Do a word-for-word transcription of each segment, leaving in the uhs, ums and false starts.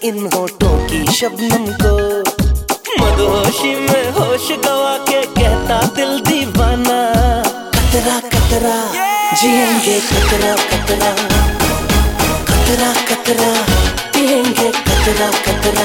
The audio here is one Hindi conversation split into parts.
इन होठों की शबनम को। मदहोशी में होश गवा के कहता दिल दीवाना, कतरा कतरा जिएंगे कतरा कतरा, कतरा कतरा पिएंगे कतरा कतरा।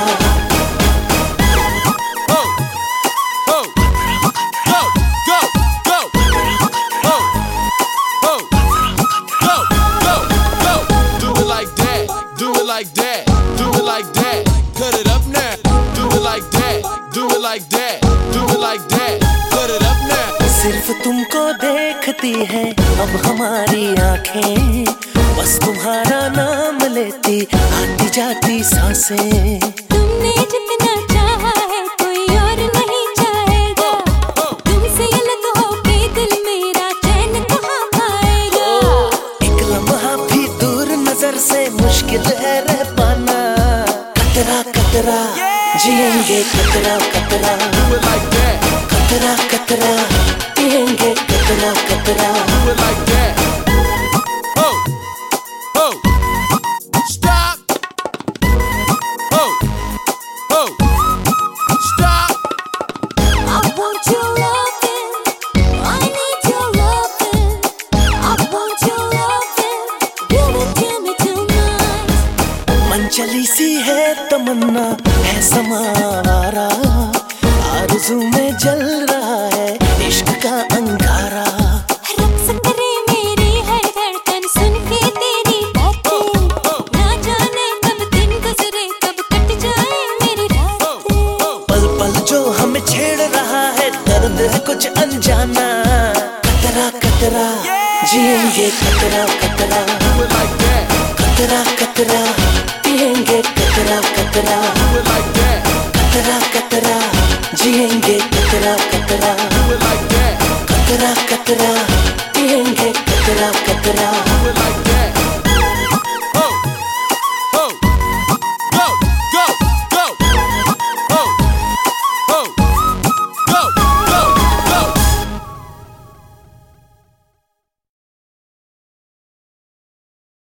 Like that, do it like that, cut it up now. Do it like that, do it like that, do it like that, cut it up now. सिर्फ तुमको देखती है अब हमारी आंखें, बस तुम्हारा नाम लेती आती जाती सांसें। तुमने जितना चाहा है कोई और नहीं चाहेगा, तुमसे अलग होके दिल मेरा चैन कहाँ पाएगा। एक लम्हा भी दूर नजर से मुश्किल है रह पाना, कतरा कतरा जिएंगे कतरा कतरा, Do it like that, कतरा कतरा पिएंगे कतरा कतरा। do it like that. Oh, oh, stop. Oh, oh, stop. I want your loving, I need your loving, I want your loving, give it to me tonight. मन चली सी है तमन्ना है समावारा, आरज़ू में जल रहा है इश्क का अंगारा। रक्स करे मेरी हर धड़कन सुन के तेरी बातें, ना जाने कब दिन गुजरे कब कट जाए मेरी रातें। पल पल जो हमें छेड़ रहा है दर्द है कुछ अनजाना, कतरा कतरा जिएंगे कतरा कतरा, Do it like that, कतरा कतरा पिएंगे कतरा कतरा, do it like that, कतरा कतरा जिएंगे कतरा कतरा, do it like that, कतरा कतरा पिएंगे कतरा कतरा। do it like that.